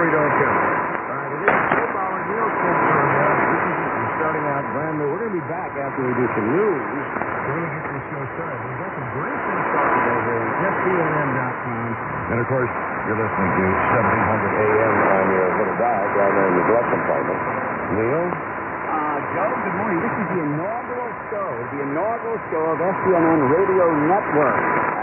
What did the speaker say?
we don't count. All right, it is 4 hours. Neil Spencer. We're starting out brand new. We're going to be back after we do some news. We're going to get this show started. We've got some great things started over at FCNN.com. And, of course, you're listening to 1700 AM on your little dial down there in the glove compartment. Neil? Joe, good morning. This is the inaugural show of FCNN Radio Network.